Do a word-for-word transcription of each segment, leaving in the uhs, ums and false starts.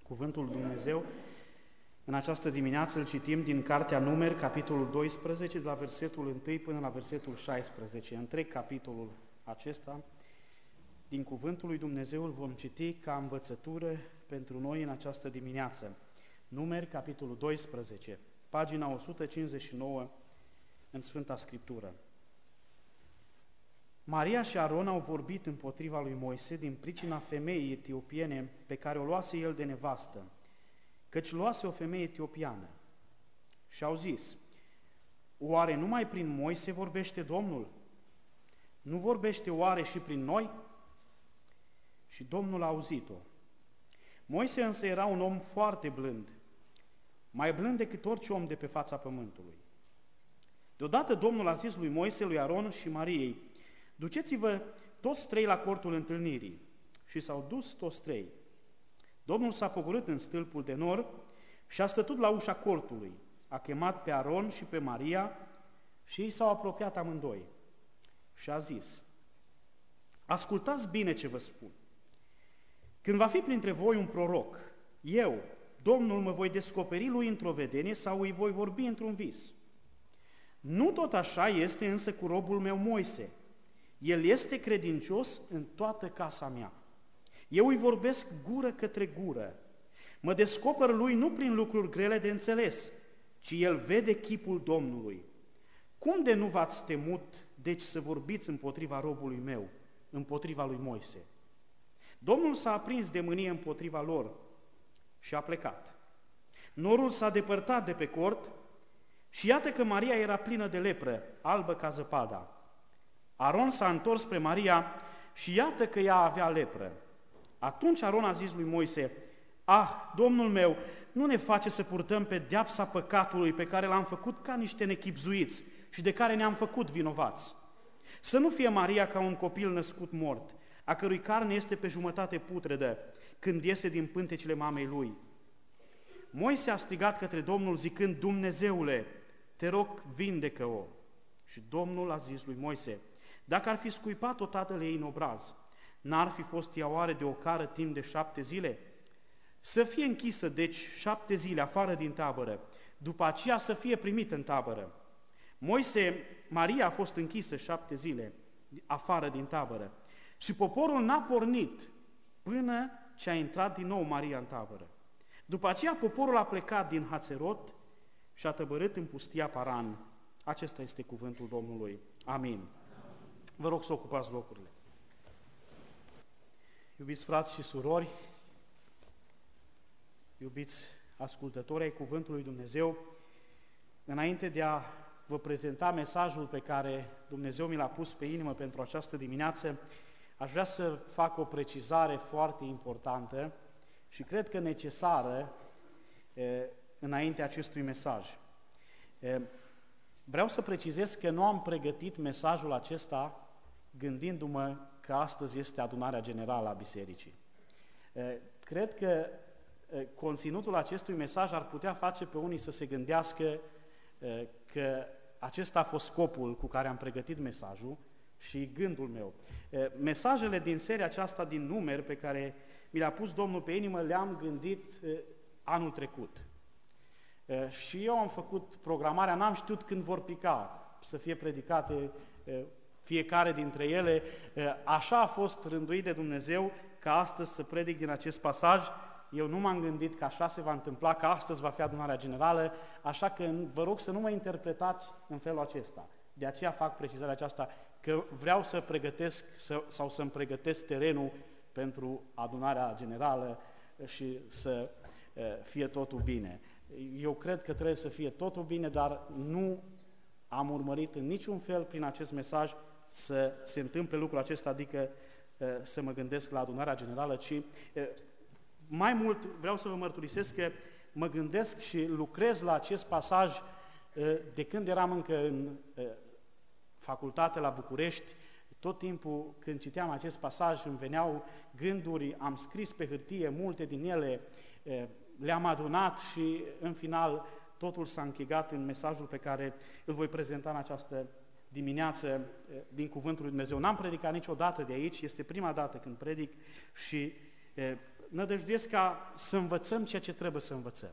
Cuvântul lui Dumnezeu. În această dimineață îl citim din Cartea Numeri, capitolul doisprezece, de la versetul unu până la versetul șaisprezece. Întreg capitolul acesta din Cuvântul lui Dumnezeu îl vom citi ca învățătură pentru noi în această dimineață. Numeri, capitolul doisprezece, pagina o sută cincizeci și nouă în Sfânta Scriptură. Maria și Aron au vorbit împotriva lui Moise din pricina femeii etiopiene pe care o luase el de nevastă, căci luase o femeie etiopiană. Și au zis: oare numai prin Moise vorbește Domnul? Nu vorbește oare și prin noi? Și Domnul a auzit-o. Moise însă era un om foarte blând, mai blând decât orice om de pe fața pământului. Deodată Domnul a zis lui Moise, lui Aron și Mariei: duceți-vă toți trei la cortul întâlnirii. Și s-au dus toți trei. Domnul s-a pogorât în stâlpul de nor și a stătut la ușa cortului. A chemat pe Aron și pe Maria și ei s-au apropiat amândoi. Și a zis: ascultați bine ce vă spun. Când va fi printre voi un proroc, eu, Domnul, mă voi descoperi lui într-o vedenie sau îi voi vorbi într-un vis. Nu tot așa este însă cu robul meu Moise. El este credincios în toată casa mea. Eu îi vorbesc gură către gură. Mă descoper lui nu prin lucruri grele de înțeles, ci el vede chipul Domnului. Cum de nu v-ați temut, deci, să vorbiți împotriva robului meu, împotriva lui Moise? Domnul s-a aprins de mânie împotriva lor și a plecat. Norul s-a depărtat de pe cort și iată că Maria era plină de lepră, albă ca zăpada. Aron s-a întors spre Maria și iată că ea avea lepră. Atunci Aron a zis lui Moise: ah, Domnul meu, nu ne face să purtăm pedeapsa păcatului pe care l-am făcut ca niște nechibzuiți și de care ne-am făcut vinovați. Să nu fie Maria ca un copil născut mort, a cărui carne este pe jumătate putredă, când iese din pântecele mamei lui. Moise a strigat către Domnul zicând: Dumnezeule, te rog, vindecă-o. Și Domnul a zis lui Moise: dacă ar fi scuipat-o tatăl ei în obraz, n-ar fi fost ea oare de ocară timp de șapte zile? Să fie închisă, deci, șapte zile afară din tabără, după aceea să fie primită în tabără. Moise, Maria a fost închisă șapte zile afară din tabără și poporul n-a pornit până ce a intrat din nou Maria în tabără. După aceea poporul a plecat din Hațerot și a tăbărât în pustia Paran. Acesta este cuvântul Domnului. Amin. Vă rog să ocupați locurile. Iubiți frați și surori, iubiți ascultători ai Cuvântului Dumnezeu, înainte de a vă prezenta mesajul pe care Dumnezeu mi l-a pus pe inimă pentru această dimineață, aș vrea să fac o precizare foarte importantă și cred că necesară înaintea acestui mesaj. Vreau să precizez că nu am pregătit mesajul acesta gândindu-mă că astăzi este adunarea generală a Bisericii. Cred că conținutul acestui mesaj ar putea face pe unii să se gândească că acesta a fost scopul cu care am pregătit mesajul și gândul meu. Mesajele din seria aceasta din Numeri pe care mi le-a pus Domnul pe inimă le-am gândit anul trecut. Și eu am făcut programarea, n-am știut când vor pica să fie predicate fiecare dintre ele. Așa a fost rânduit de Dumnezeu ca astăzi să predic din acest pasaj. Eu nu m-am gândit că așa se va întâmpla, că astăzi va fi adunarea generală, așa că vă rog să nu mă interpretați în felul acesta. De aceea fac precizarea aceasta, că vreau să pregătesc să, sau să-mi pregătesc terenul pentru adunarea generală și să fie totul bine. Eu cred că trebuie să fie totul bine, dar nu am urmărit în niciun fel prin acest mesaj să se întâmple lucrul acesta, adică să mă gândesc la adunarea generală, ci mai mult vreau să vă mărturisesc că mă gândesc și lucrez la acest pasaj de când eram încă în facultate la București. Tot timpul când citeam acest pasaj îmi veneau gânduri, am scris pe hârtie multe din ele, le-am adunat și în final totul s-a închegat în mesajul pe care îl voi prezenta în această dimineață din Cuvântul lui Dumnezeu. N-am predicat niciodată de aici, este prima dată când predic și nădăjduiesc ca să învățăm ceea ce trebuie să învățăm.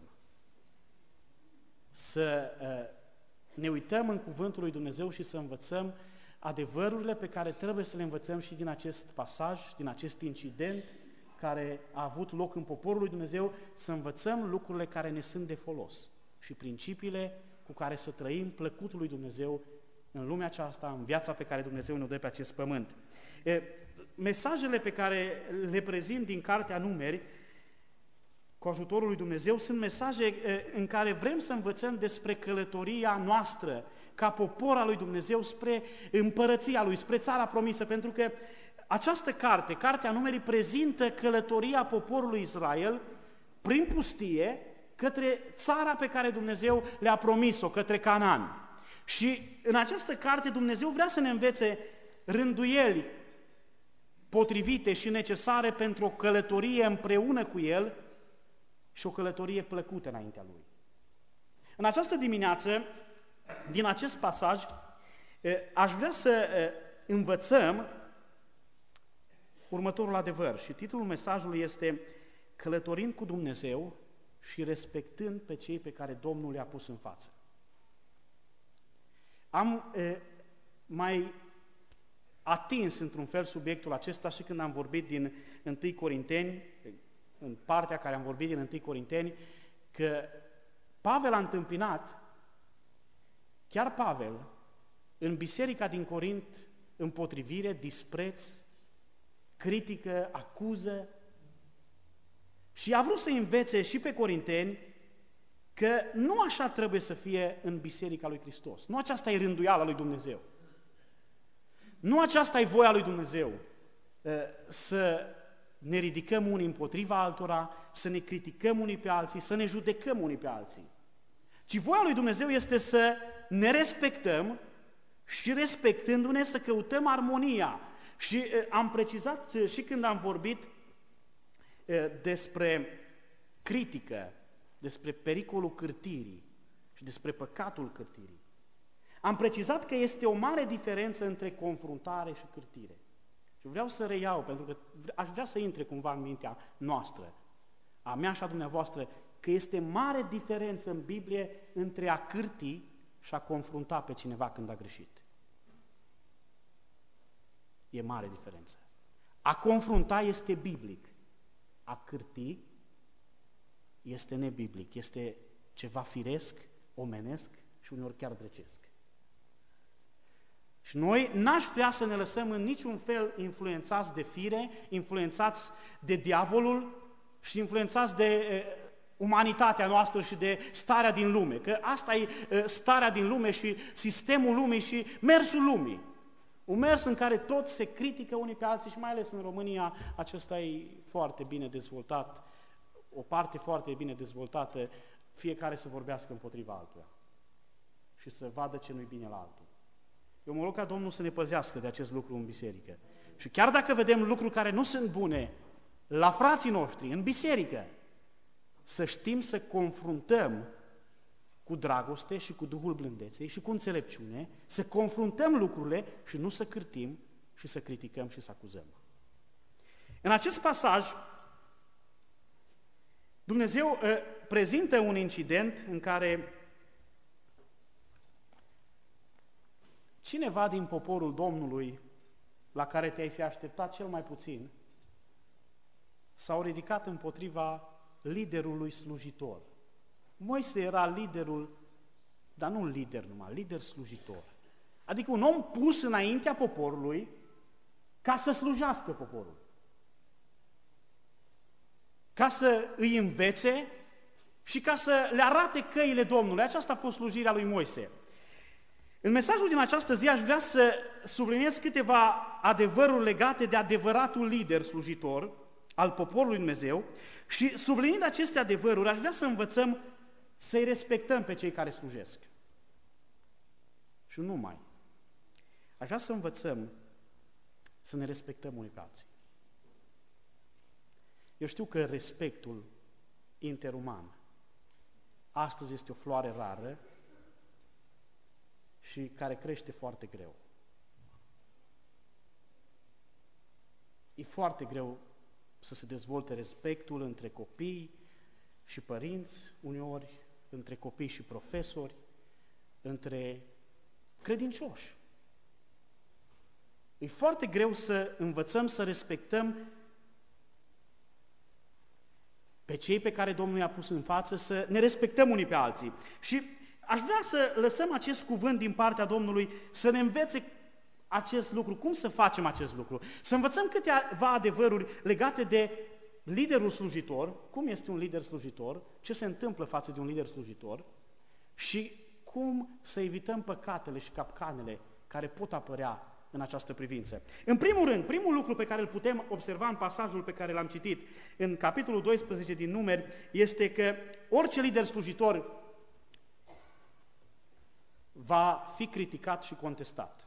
Să ne uităm în Cuvântul lui Dumnezeu și să învățăm adevărurile pe care trebuie să le învățăm și din acest pasaj, din acest incident care a avut loc în poporul lui Dumnezeu, să învățăm lucrurile care ne sunt de folos și principiile cu care să trăim plăcutul lui Dumnezeu în lumea aceasta, în viața pe care Dumnezeu ne-o dă pe acest pământ. E, mesajele pe care le prezint din Cartea Numeri, cu ajutorul lui Dumnezeu, sunt mesaje e, în care vrem să învățăm despre călătoria noastră ca popor al lui Dumnezeu spre împărăția Lui, spre țara promisă, pentru că această carte, Cartea Numerii, prezintă călătoria poporului Israel prin pustie către țara pe care Dumnezeu le-a promis-o, către Canaan. Și în această carte Dumnezeu vrea să ne învețe rânduieli potrivite și necesare pentru o călătorie împreună cu El și o călătorie plăcută înaintea Lui. În această dimineață, din acest pasaj, aș vrea să învățăm următorul adevăr și titlul mesajului este Călătorind cu Dumnezeu și respectând pe cei pe care Domnul le-a pus în față. Am e, mai atins într-un fel subiectul acesta și când am vorbit din întâi Corinteni, în partea care am vorbit din întâi Corinteni, că Pavel a întâmpinat, chiar Pavel, în biserica din Corint, împotrivire, dispreț, critică, acuză și a vrut să învețe și pe corinteni că nu așa trebuie să fie în biserica lui Hristos. Nu aceasta e rânduiala lui Dumnezeu. Nu aceasta e voia lui Dumnezeu, să ne ridicăm unii împotriva altora, să ne criticăm unii pe alții, să ne judecăm unii pe alții. Ci voia lui Dumnezeu este să ne respectăm și respectându-ne să căutăm armonia. Și am precizat și când am vorbit despre critică, despre pericolul cârtirii și despre păcatul cârtirii. Am precizat că este o mare diferență între confruntare și cârtire. Și vreau să reiau, pentru că aș vrea să intre cumva în mintea noastră, a mea și a dumneavoastră, că este mare diferență în Biblie între a cârti și a confrunta pe cineva când a greșit. E mare diferență. A confrunta este biblic. A cârti este nebiblic. Este ceva firesc, omenesc și uneori chiar grecesc. Și noi n-aș vrea să ne lăsăm în niciun fel influențați de fire, influențați de diavolul și influențați de e, umanitatea noastră și de starea din lume. Că asta e e, starea din lume și sistemul lumii și mersul lumii. Un mers în care toți se critică unii pe alții și mai ales în România acesta e foarte bine dezvoltat, o parte foarte bine dezvoltată, fiecare să vorbească împotriva altuia și să vadă ce nu-i bine la altul. Eu mă rog ca Domnul să ne păzească de acest lucru în biserică. Și chiar dacă vedem lucruri care nu sunt bune la frații noștri, în biserică, să știm să confruntăm cu dragoste și cu Duhul blândeței și cu înțelepciune, să confruntăm lucrurile și nu să cârtim și să criticăm și să acuzăm. În acest pasaj, Dumnezeu uh, prezintă un incident în care cineva din poporul Domnului, la care te-ai fi așteptat cel mai puțin, s-au ridicat împotriva liderului slujitor. Moise era liderul, dar nu lider numai, lider slujitor. Adică un om pus înaintea poporului ca să slujească poporul. Ca să îi învețe și ca să le arate căile Domnului. Aceasta a fost slujirea lui Moise. În mesajul din această zi aș vrea să subliniez câteva adevăruri legate de adevăratul lider slujitor al poporului Dumnezeu și subliniind aceste adevăruri aș vrea să învățăm să-i respectăm pe cei care slujesc. Și nu numai. Aș vrea să învățăm să ne respectăm unii pe alții. Eu știu că respectul interuman astăzi este o floare rară și care crește foarte greu. E foarte greu să se dezvolte respectul între copii și părinți, uneori între copii și profesori, între credincioși. E foarte greu să învățăm să respectăm pe cei pe care Domnul i-a pus în față, să ne respectăm unii pe alții. Și aș vrea să lăsăm acest cuvânt din partea Domnului să ne învețe acest lucru, cum să facem acest lucru. Să învățăm câteva adevăruri legate de liderul slujitor, cum este un lider slujitor, ce se întâmplă față de un lider slujitor și cum să evităm păcatele și capcanele care pot apărea în această privință. În primul rând, primul lucru pe care îl putem observa în pasajul pe care l-am citit, în capitolul doisprezece din Numeri, este că orice lider slujitor va fi criticat și contestat.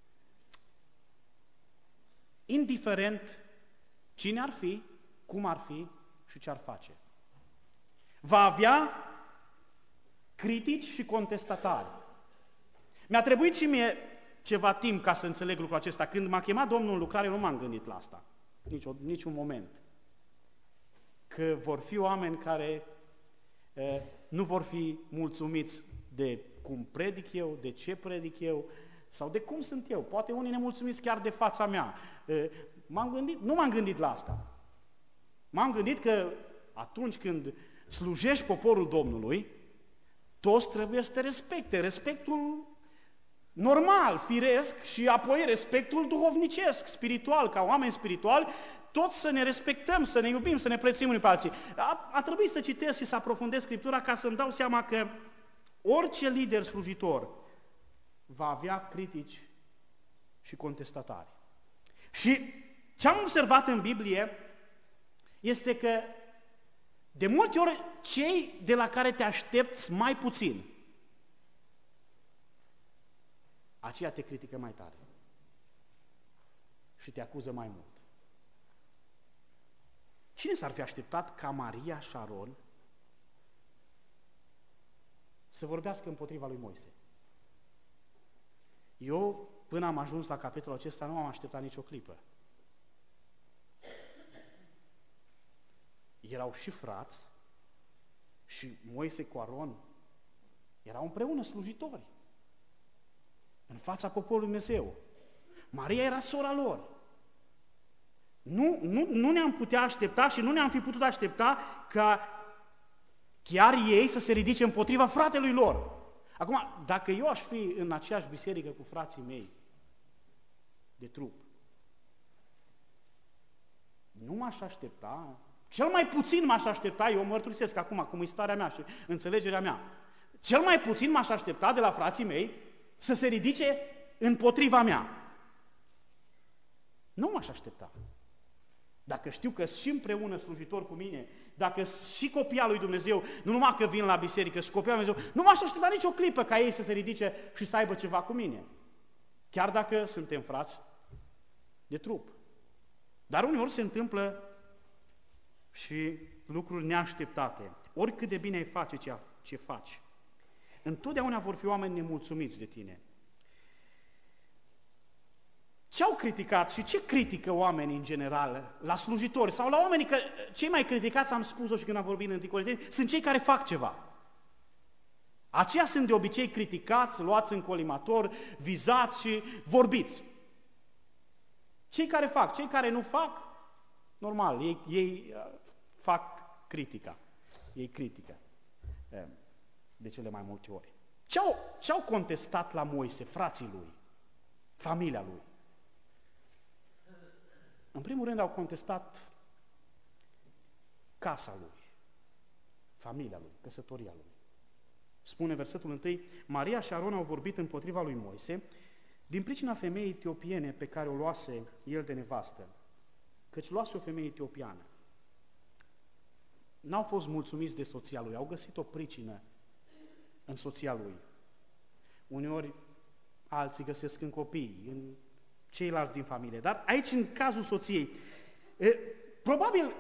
Indiferent cine ar fi, cum ar fi și ce ar face. Va avea critici și contestatari. Mi-a trebuit și mie ceva timp ca să înțeleg lucrul acesta. Când m-a chemat Domnul în lucrare, nu m-am gândit la asta. Nici, o, nici un moment. Că vor fi oameni care e, nu vor fi mulțumiți de cum predic eu, de ce predic eu, sau de cum sunt eu. Poate unii nemulțumiți chiar de fața mea. E, m-am gândit, nu m-am gândit la asta. M-am gândit că atunci când slujești poporul Domnului, toți trebuie să te respecte. Respectul normal, firesc și apoi respectul duhovnicesc, spiritual, ca oameni spirituali, toți să ne respectăm, să ne iubim, să ne prețuim unii pe alții. A, a trebuit să citesc și să aprofundez Scriptura ca să-mi dau seama că orice lider slujitor va avea critici și contestatari. Și ce am observat în Biblie este că de multe ori cei de la care te aștepți mai puțin, aceia te critică mai tare și te acuză mai mult. Cine s-ar fi așteptat ca Maria și Aron să vorbească împotriva lui Moise? Eu, până am ajuns la capitolul acesta, nu am așteptat nicio clipă. Erau și frați și Moise cu Aron erau împreună slujitori în fața poporului Dumnezeu. Maria era sora lor. Nu, nu, nu ne-am putea aștepta și nu ne-am fi putut aștepta ca chiar ei să se ridice împotriva fratelui lor. Acum, dacă eu aș fi în aceeași biserică cu frații mei de trup, nu m-aș aștepta, cel mai puțin m-aș aștepta, eu mărturisesc acum, cum e starea mea și înțelegerea mea, cel mai puțin m-aș aștepta de la frații mei să se ridice împotriva mea. Nu m-aș aștepta. Dacă știu că și împreună slujitor cu mine, dacă și copii al lui Dumnezeu, nu numai că vin la biserică, și copii al lui Dumnezeu, nu m-aș aștepta nicio clipă ca ei să se ridice și să aibă ceva cu mine. Chiar dacă suntem frați de trup. Dar uneori se întâmplă și lucruri neașteptate. Oricât de bine ai face ce, ce faci, întotdeauna vor fi oameni nemulțumiți de tine. Ce au criticat și ce critică oamenii în general la slujitori sau la oamenii, că cei mai criticați, am spus-o și când am vorbit în întâi Corinteni, sunt cei care fac ceva. Aceia sunt de obicei criticați, luați în colimator, vizați și vorbiți. Cei care fac, cei care nu fac, normal, ei, ei fac critica. Ei critică de cele mai multe ori. Ce-au, ce-au contestat la Moise, frații lui, familia lui? În primul rând au contestat casa lui, familia lui, căsătoria lui. Spune versetul întâi, Maria și Aron au vorbit împotriva lui Moise din pricina femeii etiopiene pe care o luase el de nevastă, căci luase o femeie etiopiană. N-au fost mulțumiți de soția lui, au găsit o pricină în soția lui. Uneori alții găsesc în copii, în ceilalți din familie. Dar aici, în cazul soției, e, probabil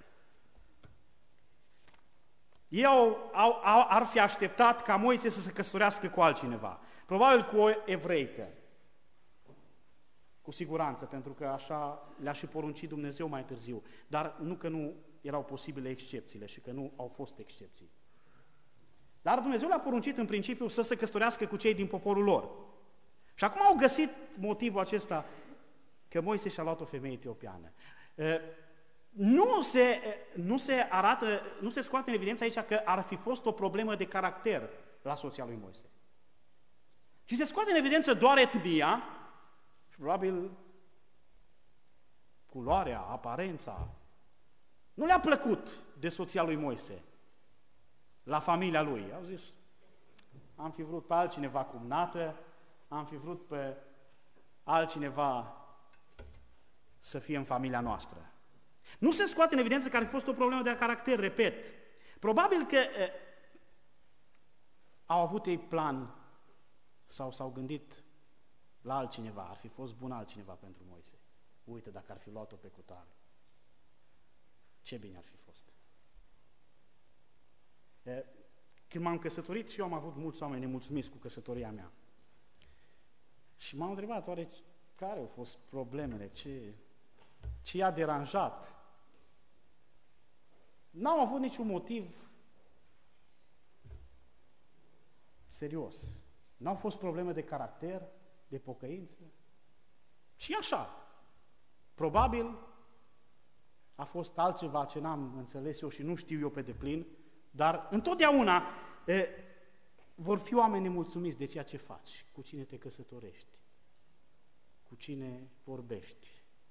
ei au, au, au, ar fi așteptat ca Moise să se căsătorească cu altcineva. Probabil cu o evreică, cu cu siguranță, pentru că așa le-a și poruncit Dumnezeu mai târziu, dar nu că nu erau posibile excepțiile și că nu au fost excepții. Dar Dumnezeu le-a poruncit în principiu să se căsătorească cu cei din poporul lor. Și acum au găsit motivul acesta că Moise și-a luat o femeie etiopiană. Nu se, nu se arată, nu se scoate în evidență aici că ar fi fost o problemă de caracter la soția lui Moise. Și se scoate în evidență doar etnia și probabil culoarea, aparența. Nu le-a plăcut de soția lui Moise la familia lui. Au zis, am fi vrut pe altcineva cumnată, am fi vrut pe altcineva să fie în familia noastră. Nu se scoate în evidență că ar fi fost o problemă de caracter, repet. Probabil că e, au avut ei plan sau s-au gândit la altcineva, ar fi fost bun altcineva pentru Moise. Uite, dacă ar fi luat-o pe cutare, ce bine ar fi fost. E, când m-am căsătorit și eu am avut mulți oameni nemulțumiți cu căsătoria mea. Și m-am întrebat, oare care au fost problemele, ce, ce i-a deranjat? N-au avut niciun motiv serios. N-au fost probleme de caracter, de pocăință. Și așa. Probabil a fost altceva ce n-am înțeles eu și nu știu eu pe deplin, dar întotdeauna e, vor fi oameni nemulțumiți de ceea ce faci, cu cine te căsătorești, cu cine vorbești.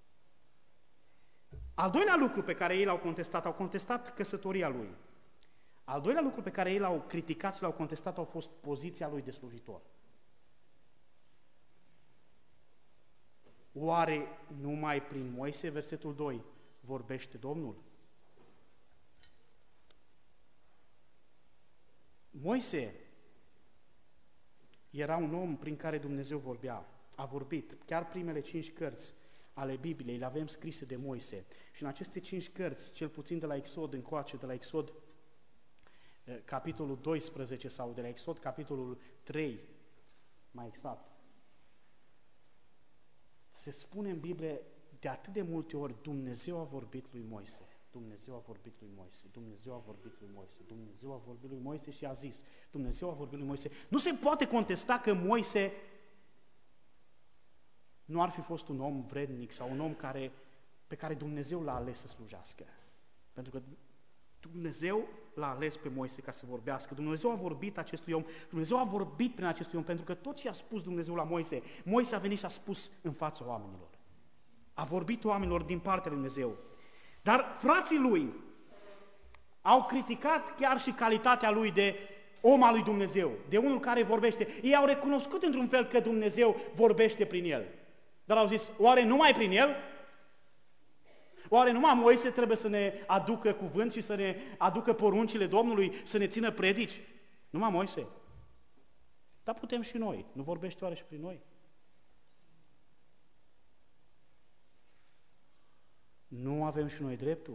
Al doilea lucru pe care ei l-au contestat, au contestat căsătoria lui. Al doilea lucru pe care ei l-au criticat și l-au contestat au fost poziția lui de slujitor. Oare numai prin Moise, versetul doi, vorbește Domnul? Moise era un om prin care Dumnezeu vorbea, a vorbit. Chiar primele cinci cărți ale Bibliei le avem scrise de Moise. Și în aceste cinci cărți, cel puțin de la Exod încoace, de la Exod capitolul doisprezece sau de la Exod capitolul trei, mai exact, se spune în Biblie de atât de multe ori, Dumnezeu a vorbit lui Moise, Dumnezeu a vorbit lui Moise, Dumnezeu a vorbit lui Moise, Dumnezeu a vorbit lui Moise și a zis, Dumnezeu a vorbit lui Moise. Nu se poate contesta că Moise nu ar fi fost un om vrednic sau un om care, pe care Dumnezeu l-a ales să slujească. Pentru că Dumnezeu l-a ales pe Moise ca să vorbească. Dumnezeu a vorbit acestui om, Dumnezeu a vorbit prin acestui om, pentru că tot ce a spus Dumnezeu la Moise, Moise a venit și a spus în fața oamenilor. A vorbit oamenilor din partea lui Dumnezeu. Dar frații lui au criticat chiar și calitatea lui de om al lui Dumnezeu, de unul care vorbește. Ei au recunoscut într-un fel că Dumnezeu vorbește prin el. Dar au zis, oare numai prin el? Oare numai Moise trebuie să ne aducă cuvânt și să ne aducă poruncile Domnului, să ne țină predici? Numai Moise? Dar putem și noi. Nu vorbește oare și prin noi? Nu avem și noi dreptul?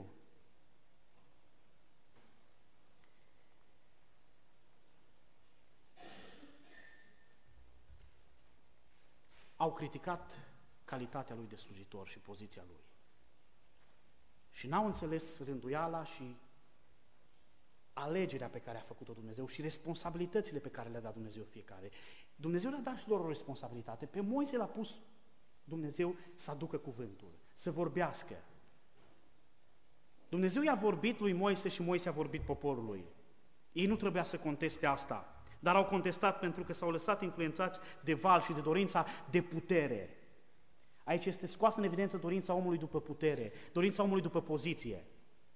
Au criticat calitatea lui de slujitor și poziția lui. Și n-au înțeles rânduiala și alegerea pe care a făcut-o Dumnezeu și responsabilitățile pe care le-a dat Dumnezeu fiecare. Dumnezeu le-a dat și lor o responsabilitate. Pe Moise l-a pus Dumnezeu să aducă cuvântul, să vorbească. Dumnezeu i-a vorbit lui Moise și Moise a vorbit poporului. Ei nu trebuia să conteste asta, dar au contestat pentru că s-au lăsat influențați de val și de dorința de putere. Aici este scoasă în evidență dorința omului după putere, dorința omului după poziție.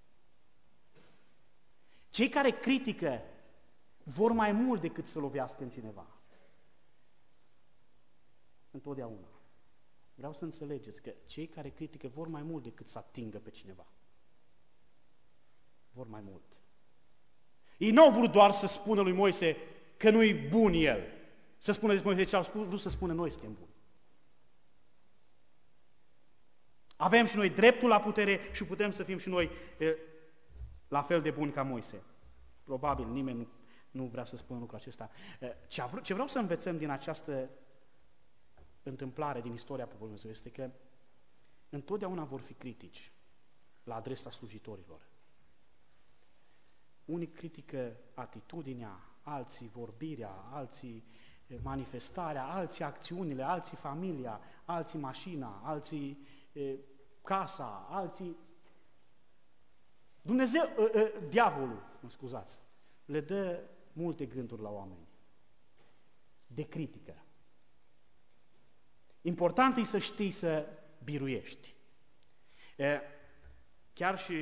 Cei care critică vor mai mult decât să lovească în cineva. Întotdeauna. Vreau să înțelegeți că cei care critică vor mai mult decât să atingă pe cineva. Vor mai mult. Ei nu au vrut doar să spună lui Moise că nu-i bun el. Să spună lui Moise ce au spus, vrut să spună noi suntem buni. Avem și noi dreptul la putere și putem să fim și noi e, la fel de buni ca Moise. Probabil nimeni nu, nu vrea să spună lucrul acesta. E, ce, ce vreau să învățăm din această întâmplare din istoria poporului Dumnezeu este că întotdeauna vor fi critici la adresa slujitorilor. Unii critică atitudinea, alții vorbirea, alții manifestarea, alții acțiunile, alții familia, alții mașina, alții e, casa, alții... Dumnezeu, e, e, diavolul, mă scuzați, le dă multe gânduri la oameni de critică. Important e să știi să biruiești. E, chiar și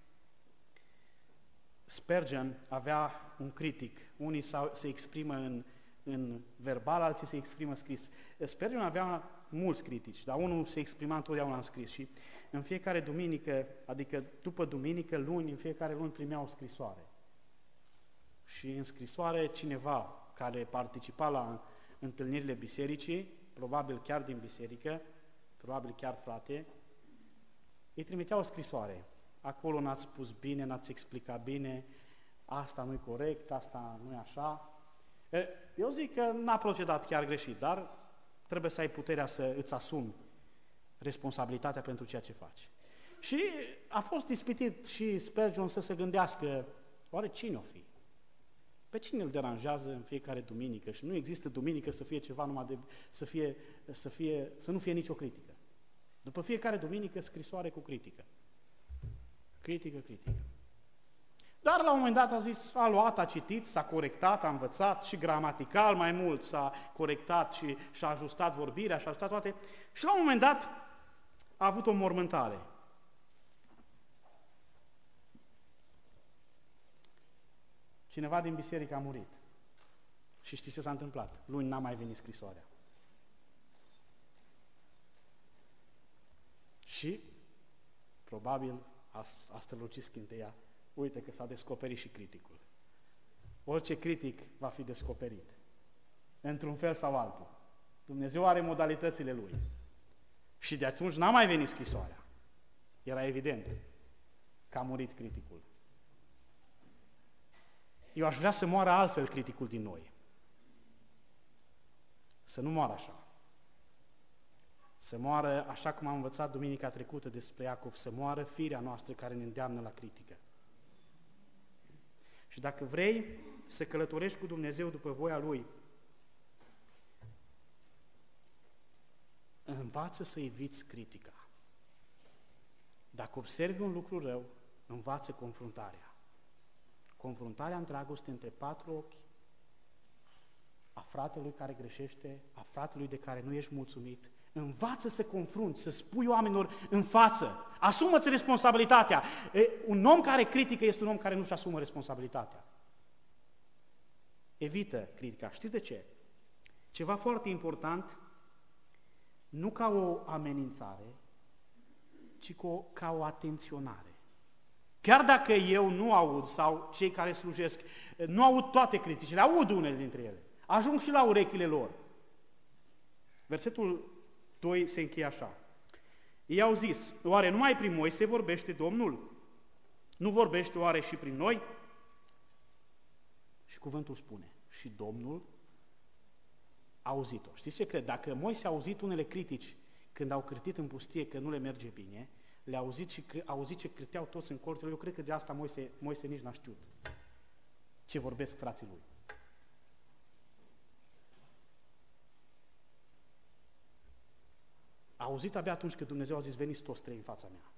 Spurgeon avea un critic. Unii se exprimă în, în verbal, alții se exprimă scris. Spurgeon avea mulți critici, dar unul se exprima întotdeauna în scris. Și în fiecare duminică, adică după duminică, luni, în fiecare luni primea o scrisoare. Și în scrisoare cineva care participa la întâlnirile bisericii, probabil chiar din biserică, probabil chiar frate, îi trimitea o scrisoare. Acolo n-ați spus bine, n-ați explicat bine, asta nu-i corect, asta nu-i așa. Eu zic că n-a procedat chiar greșit, dar trebuie să ai puterea să îți asumi responsabilitatea pentru ceea ce faci. Și a fost ispitit și Spurgeon să se gândească, oare cine o fi? Pe cine îl deranjează în fiecare duminică? Și nu există duminică să fie ceva numai de, să, fie, să, fie, să nu fie nicio critică. După fiecare duminică, scrisoare cu critică. Critică, critică. Dar la un moment dat a zis, a luat, a citit, s-a corectat, a învățat și gramatical mai mult, s-a corectat și și-a ajustat vorbirea, și-a ajustat toate. Și la un moment dat a avut o mormântare. Cineva din biserică a murit. Și știți ce s-a întâmplat? Luni n-a mai venit scrisoarea. Și, probabil, a, a strălucit scânteia. Uite că s-a descoperit și criticul. Orice critic va fi descoperit. Într-un fel sau altul. Dumnezeu are modalitățile Lui. Și de atunci n-a mai venit scrisoarea. Era evident că a murit criticul. Eu aș vrea să moară altfel criticul din noi. Să nu moară așa. Să moară, așa cum am învățat duminica trecută despre Iacov, să moară firea noastră care ne îndeamnă la critică. Și dacă vrei să călătorești cu Dumnezeu după voia Lui, învață să eviți critica. Dacă observi un lucru rău, învață confruntarea. Confruntarea în dragoste între patru ochi, a fratelui care greșește, a fratelui de care nu ești mulțumit. Învață să confrunți, să spui oamenilor în față. Asumă-ți responsabilitatea. E, un om care critică este un om care nu-și asumă responsabilitatea. Evită critica. Știți de ce? Ceva foarte important, nu ca o amenințare, ci ca o, ca o atenționare. Chiar dacă eu nu aud, sau cei care slujesc, nu aud toate criticile, aud unele dintre ele. Ajung și la urechile lor. Versetul doi se încheie așa. Ei au zis, oare numai prin Moise vorbește Domnul? Nu vorbește oare și prin noi? Și cuvântul spune, și Domnul a auzit-o. Știți ce cred? Dacă Moise a auzit unele critici când au cârtit în pustie că nu le merge bine, le-a auzit și a auzit ce cârteau toți în cortele, eu cred că de asta Moise, Moise nici n-a știut ce vorbesc frații lui. A auzit abia atunci când Dumnezeu a zis, veniți toți trei în fața mea.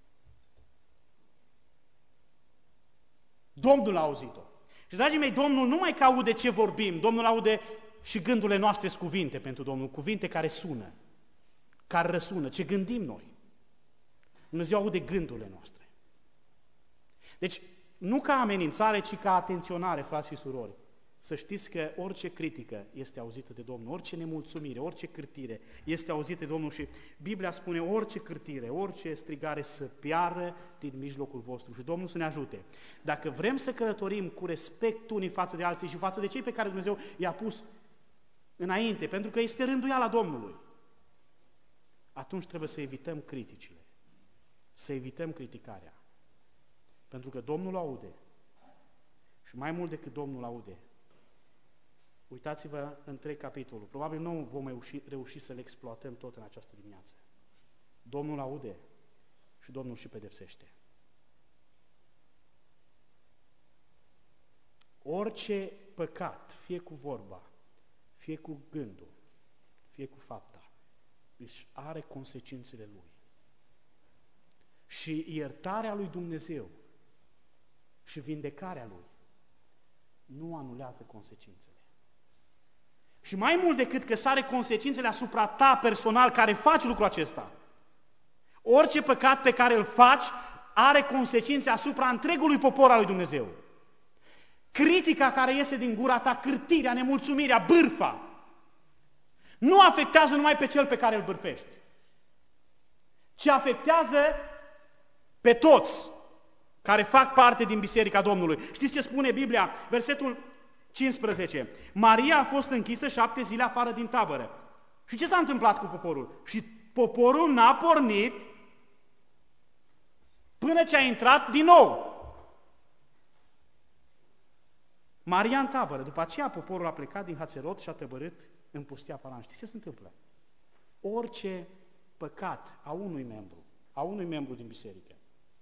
Domnul a auzit-o. Și, dragii mei, Domnul nu mai că aude ce vorbim, Domnul aude și gândurile noastre sunt cuvinte pentru Domnul, cuvinte care sună, care răsună, ce gândim noi. Dumnezeu aude gândurile noastre. Deci, nu ca amenințare, ci ca atenționare, frați și surori. Să știți că orice critică este auzită de Domnul, orice nemulțumire, orice cârtire este auzită de Domnul și Biblia spune orice cârtire, orice strigare să piară din mijlocul vostru și Domnul să ne ajute. Dacă vrem să călătorim cu respect unii față de alții și față de cei pe care Dumnezeu i-a pus înainte, pentru că este rânduiala Domnului, atunci trebuie să evităm criticile, să evităm criticarea. Pentru că Domnul aude și mai mult decât Domnul aude, Uitați-vă întreg capitolul. Probabil nu vom reuși, reuși să le exploatăm tot în această dimineață. Domnul aude și Domnul și pedepsește. Orice păcat, fie cu vorba, fie cu gândul, fie cu fapta, își are consecințele lui. Și iertarea lui Dumnezeu și vindecarea lui nu anulează consecințele. Și mai mult decât că să are consecințele asupra ta personal care faci lucrul acesta, orice păcat pe care îl faci are consecințe asupra întregului popor al lui Dumnezeu. Critica care iese din gura ta, cârtirea, nemulțumirea, bârfa, nu afectează numai pe cel pe care îl bârfești, ci afectează pe toți care fac parte din Biserica Domnului. Știți ce spune Biblia? Versetul cincisprezece. Maria a fost închisă șapte zile afară din tabără. Și ce s-a întâmplat cu poporul? Și poporul n-a pornit până ce a intrat din nou. Maria în tabără. După aceea poporul a plecat din Hațerot și a tăbărât în pustia Paran. Știți ce se întâmplă? Orice păcat a unui membru, a unui membru din biserică,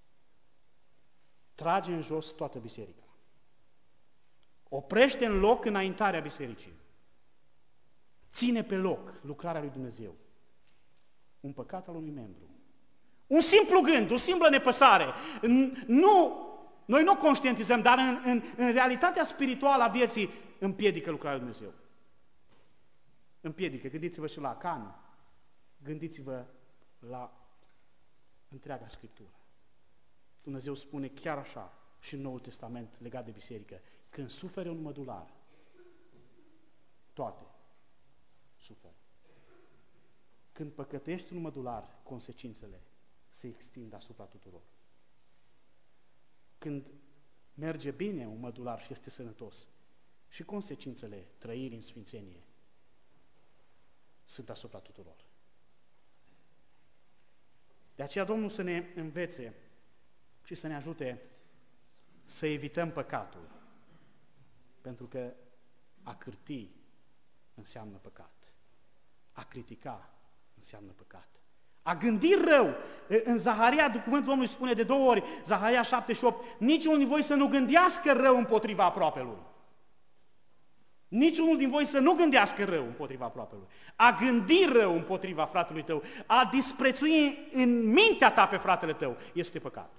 trage în jos toată biserica. Oprește în loc înaintarea bisericii. Ține pe loc lucrarea lui Dumnezeu. Un păcat al unui membru. Un simplu gând, o simplă nepăsare. Nu, noi nu conștientizăm, dar în, în, în realitatea spirituală a vieții împiedică lucrarea lui Dumnezeu. Împiedică. Gândiți-vă și la Acan. Gândiți-vă la întreaga Scriptură. Dumnezeu spune chiar așa și în Noul Testament legat de biserică. Când sufere un mădular, toate suferă. Când păcătuiești un mădular, consecințele se extind asupra tuturor. Când merge bine un mădular și este sănătos, și consecințele trăirii în sfințenie sunt asupra tuturor. De aceea Domnul să ne învețe și să ne ajute să evităm păcatul. Pentru că a cârti înseamnă păcat. A critica înseamnă păcat. A gândi rău. În Zaharia, cuvântul Domnului spune de două ori, Zaharia șapte și opt, niciunul din voi să nu gândească rău împotriva aproapelui. Niciunul din voi să nu gândească rău împotriva aproapelui. A gândi rău împotriva fratelui tău, a disprețui în mintea ta pe fratele tău, este păcat.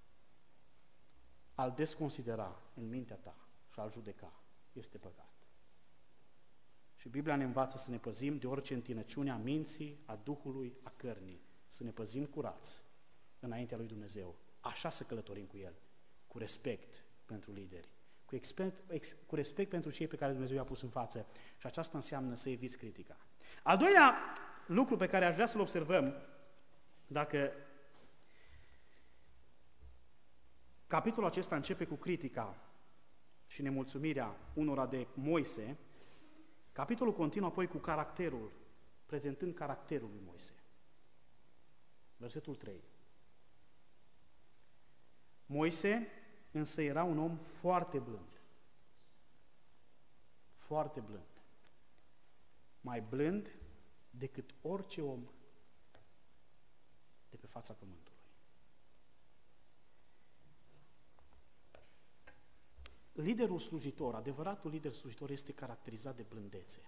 A-l desconsidera în mintea ta și a-l judeca, este păcat. Și Biblia ne învață să ne păzim de orice întinăciune a minții, a Duhului, a cărnii, să ne păzim curați înaintea lui Dumnezeu. Așa să călătorim cu El, cu respect pentru lideri, cu, expect, ex, cu respect pentru cei pe care Dumnezeu i-a pus în față. Și aceasta înseamnă să eviți critica. Al doilea lucru pe care aș vrea să-l observăm, dacă capitolul acesta începe cu critica și nemulțumirea unora de Moise, capitolul continuă apoi cu caracterul, prezentând caracterul lui Moise. Versetul trei. Moise însă era un om foarte blând. Foarte blând. Mai blând decât orice om de pe fața pământului. Liderul slujitor, adevăratul lider slujitor este caracterizat de blândețe.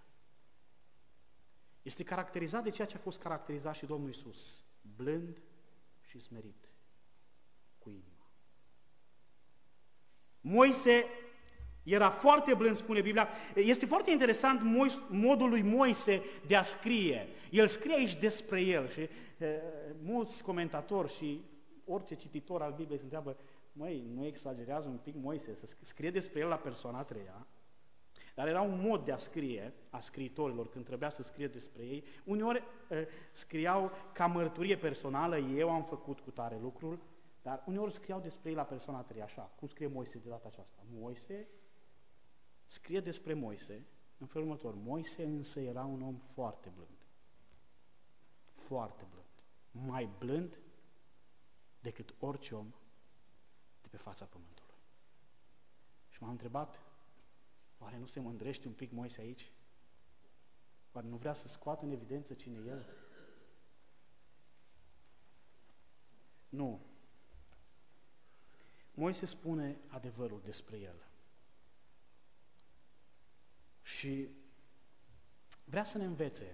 Este caracterizat de ceea ce a fost caracterizat și Domnul Iisus, blând și smerit cu inima. Moise era foarte blând, spune Biblia. Este foarte interesant modul lui Moise de a scrie. El scrie aici despre el și e, mulți comentatori și orice cititor al Bibliei se întreabă, măi, nu exagerează un pic Moise să scrie despre el la persoana a treia? Dar era un mod de a scrie, a scriitorilor, când trebuia să scrie despre ei. Uneori uh, scriau ca mărturie personală, eu am făcut cu tare lucrul, dar uneori scriau despre ei la persoana a treia, așa, cum scrie Moise de data aceasta. Moise scrie despre Moise în felul următor. Moise însă era un om foarte blând. Foarte blând. Mai blând decât orice om de pe fața pământului. Și m-am întrebat, Oare nu se mândrește un pic Moise aici? Oare nu vrea să scoată în evidență cine e el? Nu. Moise spune adevărul despre el. Și vrea să ne învețe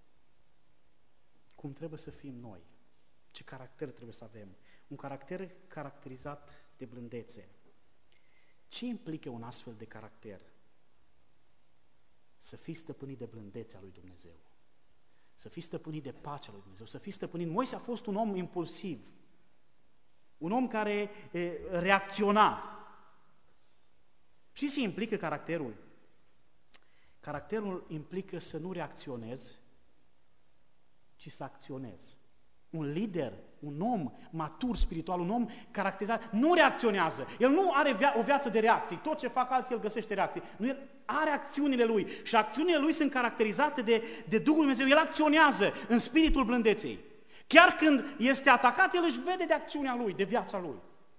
cum trebuie să fim noi, ce caracter trebuie să avem. Un caracter caracterizat de blândețe. Ce implică un astfel de caracter? Să fii stăpânit de blândețea lui Dumnezeu, să fii stăpânit de pacea lui Dumnezeu, să fii stăpânit. Moise a fost un om impulsiv, un om care e, reacționa. Și ce implică caracterul? Caracterul implică să nu reacționezi, ci să acționezi. Un lider, un om matur spiritual, un om caracterizat, nu reacționează. El nu are via- o viață de reacții. Tot ce fac alții, el găsește reacții. Nu, el are acțiunile lui și acțiunile lui sunt caracterizate de, de Duhul Dumnezeu. El acționează în spiritul blândeței. Chiar când este atacat, el își vede de acțiunea lui, de viața lui.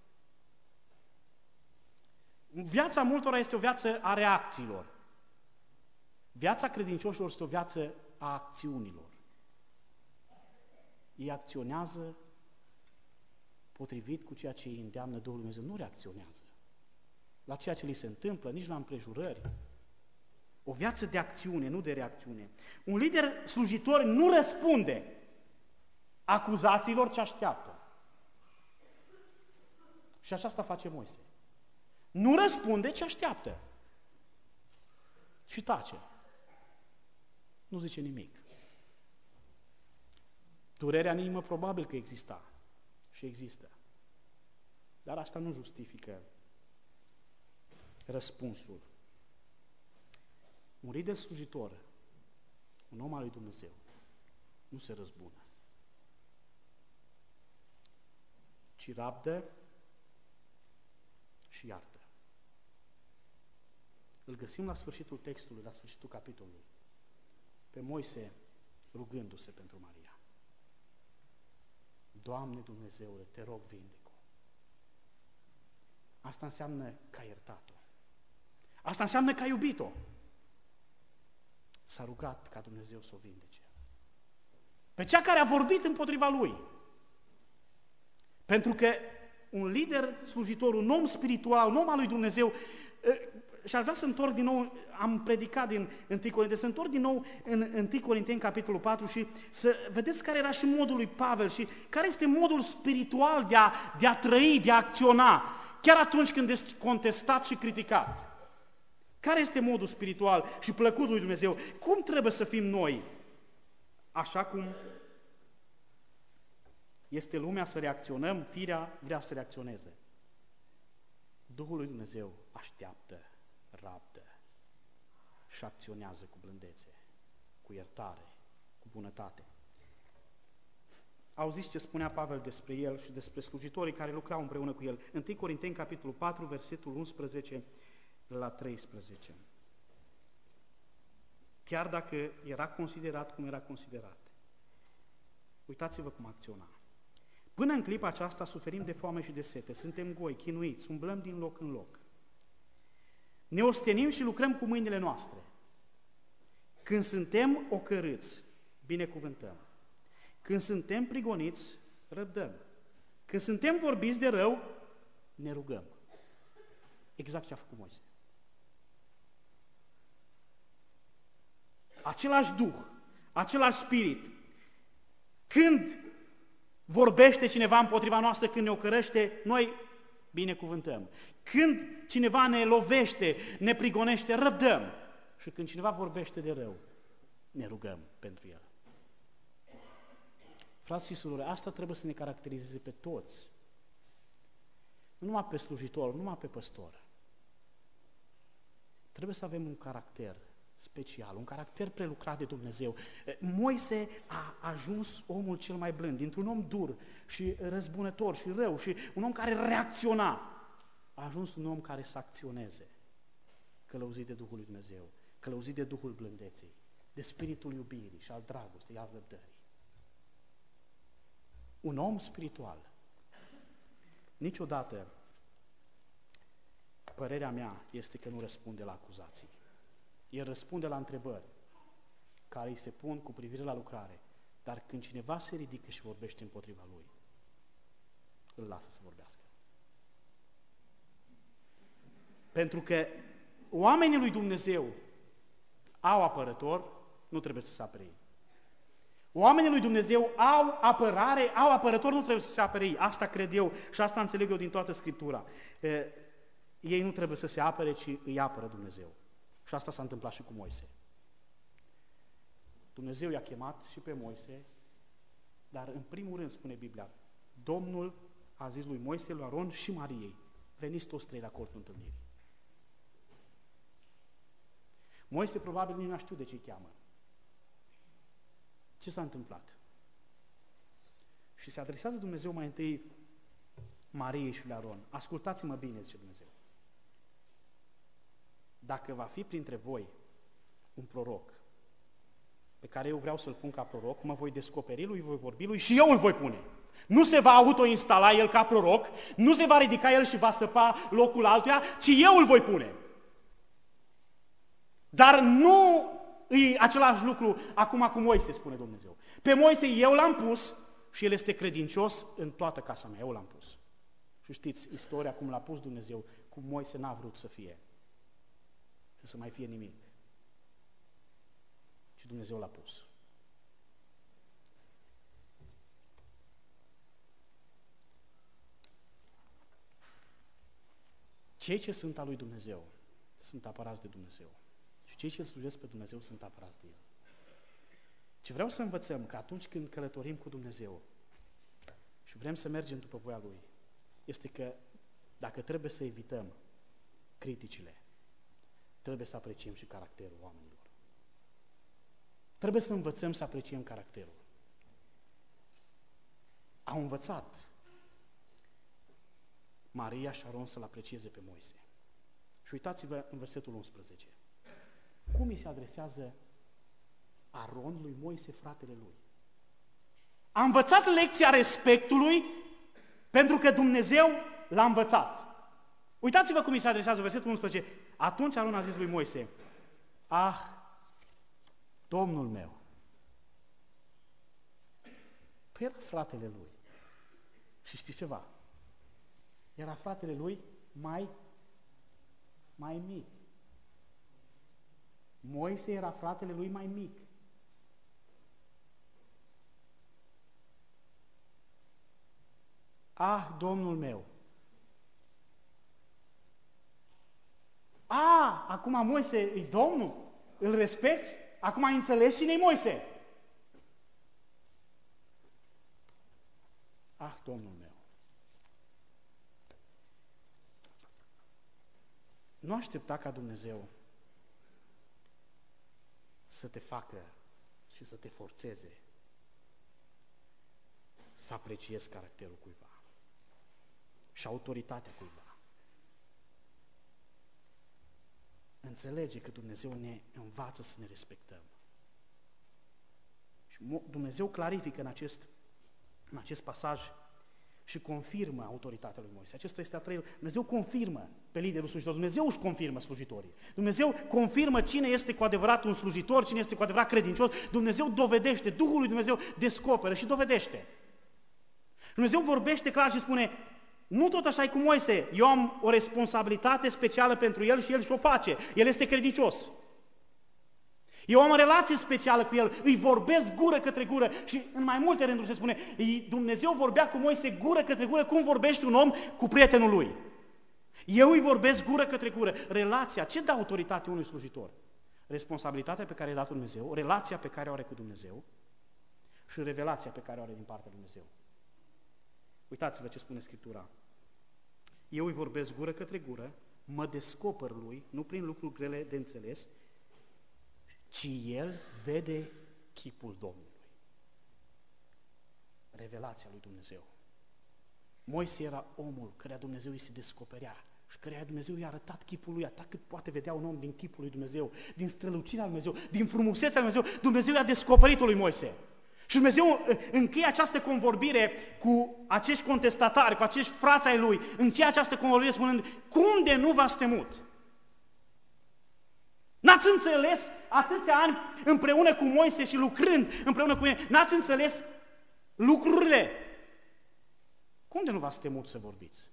Viața multora este o viață a reacțiilor. Viața credincioșilor este o viață a acțiunilor. Ei acționează potrivit cu ceea ce îi îndeamnă Duhul Dumnezeu. Nu reacționează la ceea ce li se întâmplă, nici la împrejurări. O viață de acțiune, nu de reacțiune. Un lider slujitor nu răspunde acuzațiilor ce așteaptă. Și aceasta face Moise. Nu răspunde ce așteaptă. Și tace. Nu zice nimic. Durerea în inimă probabil că exista și există. Dar asta nu justifică răspunsul. Un lider slujitor, un om al lui Dumnezeu, nu se răzbună, ci rabdă și iartă. Îl găsim la sfârșitul textului, la sfârșitul capitolului, pe Moise rugându-se pentru Maria. Doamne Dumnezeule, te rog, vindecă-o. Asta înseamnă că ai iertat-o. Asta înseamnă că ai iubit-o. S-a rugat ca Dumnezeu să o vindece. Pe cea care a vorbit împotriva lui. Pentru că un lider slujitor, un om spiritual, un om al lui Dumnezeu, și aș vrea să întorc din nou, am predicat din întâi Corinteni, să întorc din nou în întâi Corinteni, capitolul patru, și să vedeți care era și modul lui Pavel și care este modul spiritual de a, de a trăi, de a acționa, chiar atunci când ești contestat și criticat. Care este modul spiritual și plăcut lui Dumnezeu? Cum trebuie să fim noi? Așa cum este lumea să reacționăm, firea vrea să reacționeze. Duhul lui Dumnezeu așteaptă, rabdă și acționează cu blândețe, cu iertare, cu bunătate. Auziți ce spunea Pavel despre el și despre slujitorii care lucrau împreună cu el. întâi Corinteni, capitolul patru, versetul unsprezece la treisprezece. Chiar dacă era considerat cum era considerat, uitați-vă cum acționa. Până în clipa aceasta suferim de foame și de sete, suntem goi, chinuiți, umblăm din loc în loc. Ne ostenim și lucrăm cu mâinile noastre. Când suntem ocărâți, binecuvântăm. Când suntem prigoniți, răbdăm. Când suntem vorbiți de rău, ne rugăm. Exact ce a făcut Moise. Același Duh, același Spirit. Când vorbește cineva împotriva noastră, când ne ocărăște, noi binecuvântăm. Când cineva ne lovește, ne prigonește, răbdăm. Și când cineva vorbește de rău, ne rugăm pentru el. Frați și surori, asta trebuie să ne caracterizeze pe toți. Nu numai pe slujitor, nu numai pe păstor. Trebuie să avem un caracter special, un caracter prelucrat de Dumnezeu. Moise a ajuns omul cel mai blând, dintr-un om dur și răzbunător și rău și un om care reacționa, a ajuns un om care să acționeze, călăuzit de Duhul lui Dumnezeu, călăuzit de Duhul blândeței, de spiritul iubirii și al dragostei, al răbdării. Un om spiritual niciodată părerea mea este că nu răspunde la acuzații. El răspunde la întrebări care îi se pun cu privire la lucrare, dar când cineva se ridică și vorbește împotriva lui, îl lasă să vorbească. Pentru că oamenii lui Dumnezeu au apărător, nu trebuie să se apere ei. Oamenii lui Dumnezeu au apărare, au apărător, nu trebuie să se apere ei. Asta cred eu și asta înțeleg eu din toată Scriptura. E, ei nu trebuie să se apere, ci îi apără Dumnezeu. Și asta s-a întâmplat și cu Moise. Dumnezeu i-a chemat și pe Moise, dar în primul rând, spune Biblia, Domnul a zis lui Moise, lui Aron și Mariei, veniți toți trei la cortul întâlnirii. Moise probabil nu a știut de ce îi cheamă. Ce s-a întâmplat? Și se adresează Dumnezeu mai întâi Mariei și lui Aron. Ascultați-mă bine, zice Dumnezeu. Dacă va fi printre voi un proroc pe care eu vreau să-l pun ca proroc, mă voi descoperi lui, voi vorbi lui și eu îl voi pune. Nu se va autoinstala el ca proroc, nu se va ridica el și va săpa locul altuia, ci eu îl voi pune. Dar nu e același lucru acum cu Moise, spune Dumnezeu. Pe Moise eu l-am pus și el este credincios în toată casa mea, eu l-am pus. Și știți istoria cum l-a pus Dumnezeu, cum Moise n-a vrut să fie, să mai fie nimic. Și Dumnezeu l-a pus. Cei ce sunt al lui Dumnezeu sunt apărați de Dumnezeu. Și cei ce îl slujesc pe Dumnezeu sunt apărați de El. Ce vreau să învățăm, că atunci când călătorim cu Dumnezeu și vrem să mergem după voia Lui, este că dacă trebuie să evităm criticile, trebuie să apreciem și caracterul oamenilor. Trebuie să învățăm să apreciem caracterul. Au învățat Maria și Aron să-l aprecieze pe Moise. Și uitați-vă în versetul unsprezece. Cum îi se adresează Aron lui Moise, fratele lui? A învățat lecția respectului pentru că Dumnezeu l-a învățat. Uitați-vă cum îi se adresează versetul unsprezece. Atunci Aron a zis lui Moise, ah, Domnul meu. Păi era fratele lui. Și știți ceva? Era fratele lui mai, mai mic. Moise era fratele lui mai mic. Ah, Domnul meu! Ah, acum Moise e Domnul? Îl respecti? Acum ai înțeles cine-i Moise? Ah, Domnul meu! Nu aștepta ca Dumnezeu să te facă și să te forțeze să apreciezi caracterul cuiva și autoritatea cuiva. Înțelege că Dumnezeu ne învață să ne respectăm. Și Dumnezeu clarifică în acest, în acest pasaj și confirmă autoritatea lui Moise. Acesta este a treilea. Dumnezeu confirmă pe liderul slujitor. Dumnezeu își confirmă slujitorii. Dumnezeu confirmă cine este cu adevărat un slujitor, cine este cu adevărat credincios. Dumnezeu dovedește, Duhul lui Dumnezeu descoperă și dovedește. Dumnezeu vorbește clar și spune, nu tot așa e cu Moise, eu am o responsabilitate specială pentru el și el și-o face. El este credincios. Eu am o relație specială cu el, îi vorbesc gură către gură și în mai multe rânduri se spune, Dumnezeu vorbea cu Moise gură către gură, cum vorbește un om cu prietenul lui. Eu îi vorbesc gură către gură. Relația, ce dă autoritate unui slujitor? Responsabilitatea pe care i-a dat Dumnezeu, relația pe care o are cu Dumnezeu și revelația pe care o are din partea lui Dumnezeu. Uitați-vă ce spune Scriptura. Eu îi vorbesc gură către gură, mă descoper lui, nu prin lucruri grele de înțeles, ci el vede chipul Domnului. Revelația lui Dumnezeu. Moise era omul căreia Dumnezeu îi se descoperea și căreia Dumnezeu i-a arătat chipul lui, atât cât poate vedea un om din chipul lui Dumnezeu, din strălucirea lui Dumnezeu, din frumusețea lui Dumnezeu. Dumnezeu i-a descoperit-o lui Moise. Și Dumnezeu încheie această convorbire cu acești contestatari, cu acești frați ai Lui, încheie această convorbire spunând, cum de nu v-ați temut? N-ați înțeles atâția ani împreună cu Moise și lucrând împreună cu el, n-ați înțeles lucrurile? Cum de nu v-ați temut să vorbiți?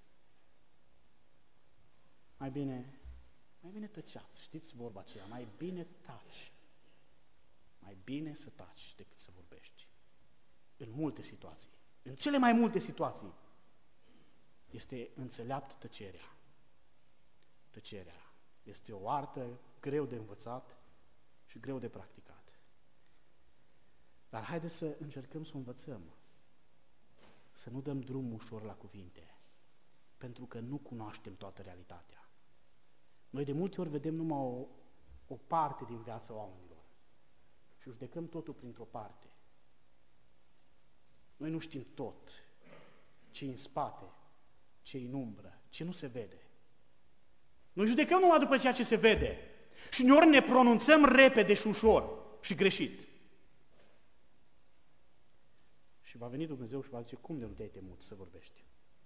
Mai bine, mai bine tăceați, știți vorba aceea, mai bine taci. Mai bine să taci decât să vorbești. În multe situații, în cele mai multe situații, este înțeleaptă tăcerea. Tăcerea este o artă greu de învățat și greu de practicat. Dar haideți să încercăm să o învățăm. Să nu dăm drum ușor la cuvinte, pentru că nu cunoaștem toată realitatea. Noi de multe ori vedem numai o, o parte din viața oamenilor și judecăm totul printr-o parte. Noi nu știm tot, ce în spate, ce în umbră, ce nu se vede. Noi judecăm numai după ceea ce se vede și uneori ne pronunțăm repede și ușor și greșit. Și va veni Dumnezeu și va zice, cum de nu te-ai temut să vorbești?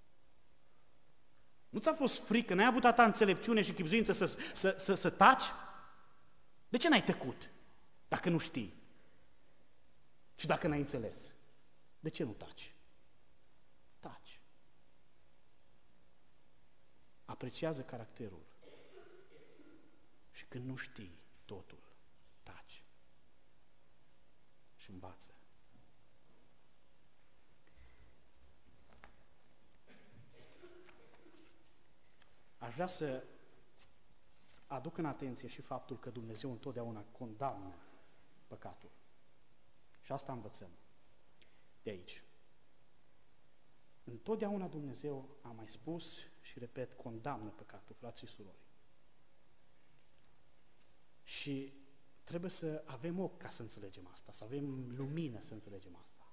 Nu ți-a fost frică, n-ai avut atâta înțelepciune și chibzuință să, să, să, să taci? De ce n-ai tăcut dacă nu știi? Și dacă n-ai înțeles? De ce nu taci? Taci. Apreciază caracterul. Și când nu știi totul, taci. Și învață. Aș vrea să aduc în atenție și faptul că Dumnezeu întotdeauna condamnă păcatul. Și asta învățăm de aici. Întotdeauna Dumnezeu, am mai spus și repet, condamnă păcatul, frați și surori. Și trebuie să avem ochi ca să înțelegem asta, să avem lumină să înțelegem asta.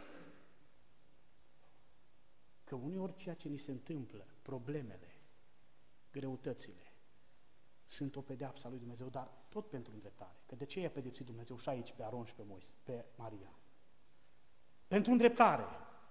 Că uneori ceea ce ni se întâmplă, problemele, greutățile, sunt o pedeapsă a lui Dumnezeu, dar tot pentru îndreptare. Că de ce i-a pedepsit Dumnezeu și aici pe Aron și pe Moise, pe Maria? Pentru îndreptare.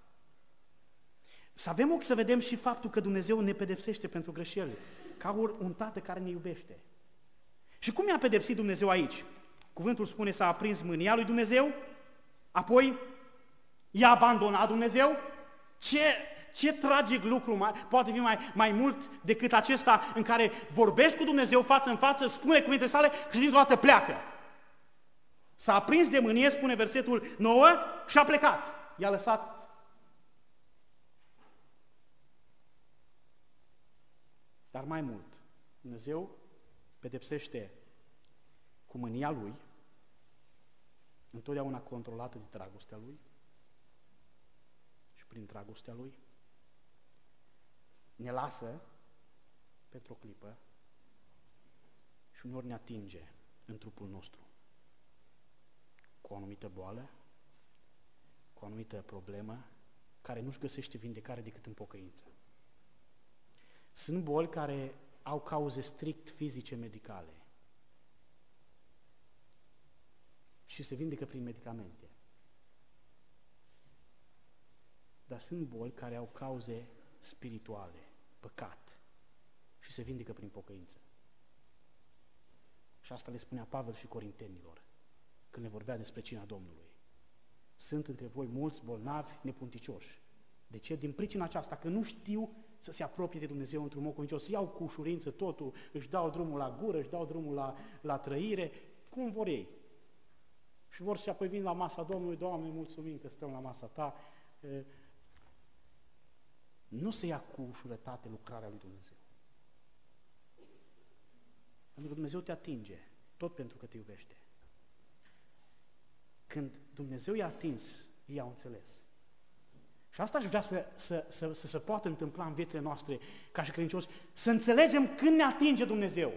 Să avem ochi să vedem și faptul că Dumnezeu ne pedepsește pentru greșeli, ca un tată care ne iubește. Și cum i-a pedepsit Dumnezeu aici? Cuvântul spune s-a aprins mânia lui Dumnezeu, apoi i-a abandonat Dumnezeu. Ce, ce tragic lucru mai, poate fi mai, mai mult decât acesta în care vorbești cu Dumnezeu față în față, spune cuvintele sale și dintr-o dată pleacă. S-a aprins de mânie, spune versetul nouă, și a plecat. I-a lăsat. Dar mai mult, Dumnezeu pedepsește cu mânia Lui, întotdeauna controlată de dragostea Lui și prin dragostea Lui, ne lasă pentru o clipă și uneori ne atinge în trupul nostru cu o anumită boală, cu o anumită problemă, care nu-și găsește vindecare decât în pocăință. Sunt boli care au cauze strict fizice medicale și se vindecă prin medicamente. Dar sunt boli care au cauze spirituale, păcat, și se vindecă prin pocăință. Și asta le spunea Pavel și corintenilor când le vorbea despre cina Domnului. Sunt între voi mulți bolnavi nepunticioși. De ce? Din pricina aceasta, că nu știu să se apropie de Dumnezeu într-un mod convingător, să iau cu ușurință totul, își dau drumul la gură, își dau drumul la, la trăire, cum vor ei. Și vor și apoi vin la masa Domnului, Doamne, mulțumim că stăm la masa Ta. Nu se ia cu ușurătate lucrarea lui Dumnezeu. Pentru că Dumnezeu te atinge, tot pentru că te iubește. Când Dumnezeu i-a atins, ei au înțeles. Și asta aș vrea să, să, să, să se poată întâmpla în viețile noastre ca și credincioși, să înțelegem când ne atinge Dumnezeu.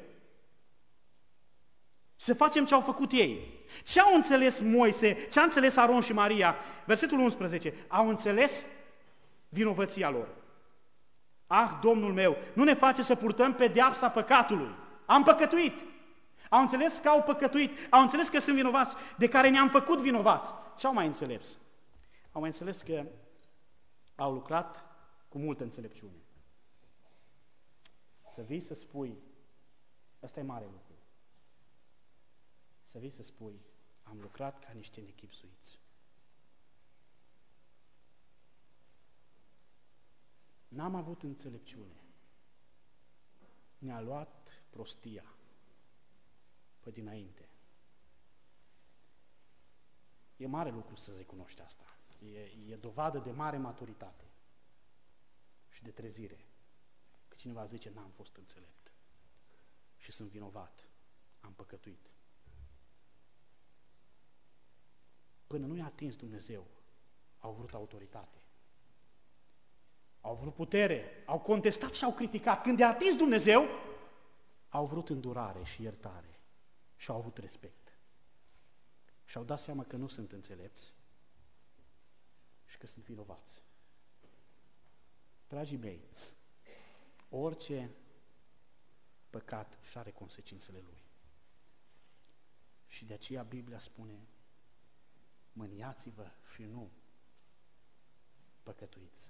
Să facem ce au făcut ei. Ce au înțeles Moise, ce a înțeles Aron și Maria? Versetul unsprezece. Au înțeles vinovăția lor. Ah, Domnul meu, nu ne face să purtăm pedeapsa păcatului. Am păcătuit. Au înțeles că au păcătuit, au înțeles că sunt vinovați, de care ne-am făcut vinovați. Ce au mai înțeles? Au mai înțeles că au lucrat cu multă înțelepciune. Să vii să spui, ăsta e mare lucru, să vii să spui, am lucrat ca niște nechipzuiți. N-am avut înțelepciune. Ne-a luat prostia pe dinainte. E mare lucru să recunoști asta. E, e dovadă de mare maturitate și de trezire. Că cineva zice, n-am fost înțelept și sunt vinovat, am păcătuit. Până nu i-a atins Dumnezeu, au vrut autoritate. Au vrut putere, au contestat și au criticat. Când i-a atins Dumnezeu, au vrut îndurare și iertare și au avut respect. Și au dat seama că nu sunt înțelepți și că sunt vinovați. Dragii mei, orice păcat își are consecințele lui. Și de aceea Biblia spune, mâniați-vă și nu păcătuiți.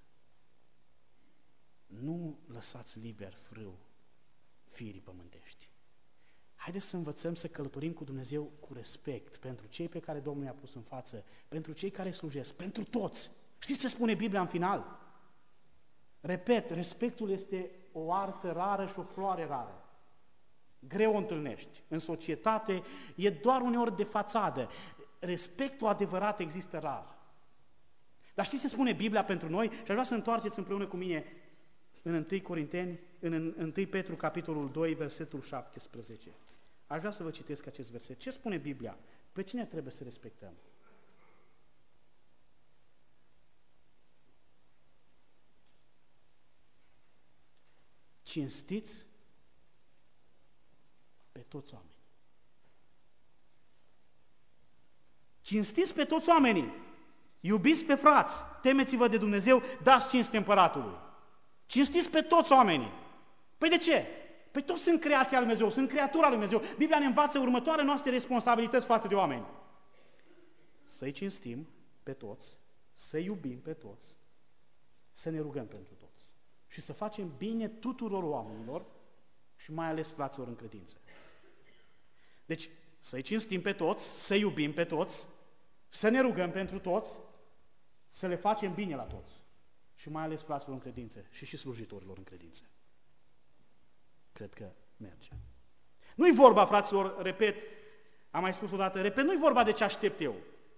Nu lăsați liber frâu firii pământești. Haideți să învățăm să călătorim cu Dumnezeu cu respect pentru cei pe care Domnul i-a pus în față, pentru cei care slujesc, pentru toți. Știți ce spune Biblia în final? Repet, respectul este o artă rară și o floare rară. Greu o întâlnești. În societate e doar uneori de fațadă. Respectul adevărat există rar. Dar știți ce spune Biblia pentru noi? Și aș vrea să întoarceți împreună cu mine în întâi Corinteni, în întâi Petru, capitolul doi, versetul șaptesprezece. Aș vrea să vă citesc acest verset. Ce spune Biblia? Pe cine trebuie să respectăm? Cinstiți pe toți oamenii. Cinstiți pe toți oamenii. Iubiți pe frați, temeți-vă de Dumnezeu, dați cinste împăratului. Cinstiți pe toți oamenii. Păi de ce? Păi toți sunt creația lui Dumnezeu, sunt creatura lui Dumnezeu. Biblia ne învață următoarele noastre responsabilități față de oameni. Să-i cinstim pe toți, să-i iubim pe toți, să ne rugăm pentru toți și să facem bine tuturor oamenilor și mai ales fraților în credință. Deci, să-i cinstim pe toți, să-i iubim pe toți, să ne rugăm pentru toți, să le facem bine la toți și mai ales fraților în credință și și slujitorilor în credință. Cred că merge. Nu-i vorba, fraților, repet, am mai spus odată, repet, nu-i vorba de ce aștept eu.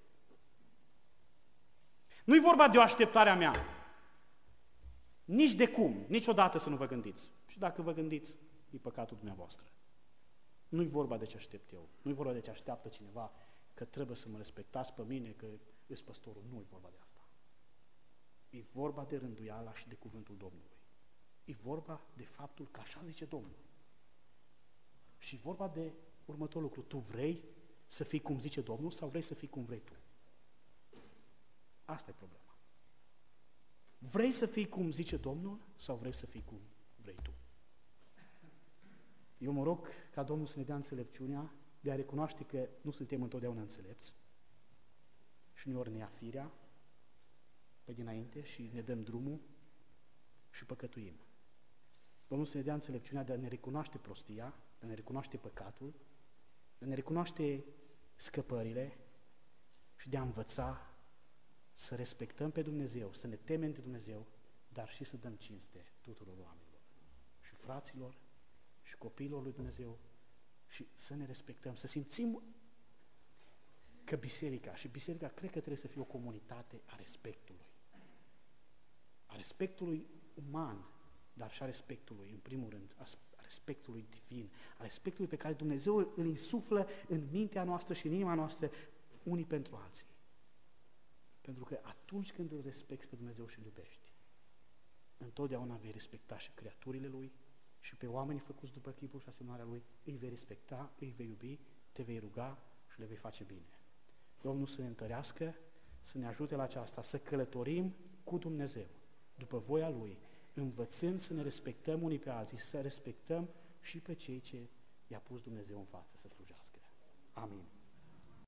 Nu-i vorba de o așteptare a mea. Nici de cum, niciodată să nu vă gândiți. Și dacă vă gândiți, e păcatul dumneavoastră. Nu-i vorba de ce aștept eu. Nu-i vorba de ce așteaptă cineva, că trebuie să mă respectați pe mine, că ești păstorul. Nu-i vorba de asta. E vorba de rânduiala și de cuvântul Domnului. E vorba de faptul că așa zice Domnul. Și e vorba de următorul lucru. Tu vrei să fii cum zice Domnul sau vrei să fii cum vrei tu? Asta e problema. Vrei să fii cum zice Domnul sau vrei să fii cum vrei tu? Eu mă rog ca Domnul să ne dea înțelepciunea de a recunoaște că nu suntem întotdeauna înțelepți și uneori ne ia firea pe dinainte și ne dăm drumul și păcătuim. Domnul să ne dea înțelepciunea de a ne recunoaște prostia, de a ne recunoaște păcatul, de a ne recunoaște scăpările și de a învăța să respectăm pe Dumnezeu, să ne temem de Dumnezeu, dar și să dăm cinste tuturor oamenilor, și fraților, și copiilor lui Dumnezeu, și să ne respectăm, să simțim că biserica, și biserica cred că trebuie să fie o comunitate a respectului. A respectului uman, dar și a respectului, în primul rând, a respectului divin, a respectului pe care Dumnezeu îl insuflă în mintea noastră și în inima noastră unii pentru alții. Pentru că atunci când îl respecti pe Dumnezeu și îl iubești, întotdeauna vei respecta și creaturile Lui și pe oamenii făcuți după chipul și asemănarea Lui, îi vei respecta, îi vei iubi, te vei ruga și le vei face bine. Domnul să ne întărească, să ne ajute la aceasta, să călătorim cu Dumnezeu, după voia Lui, învățând să ne respectăm unii pe alții, să respectăm și pe cei ce i-a pus Dumnezeu în față să slujească. Amin.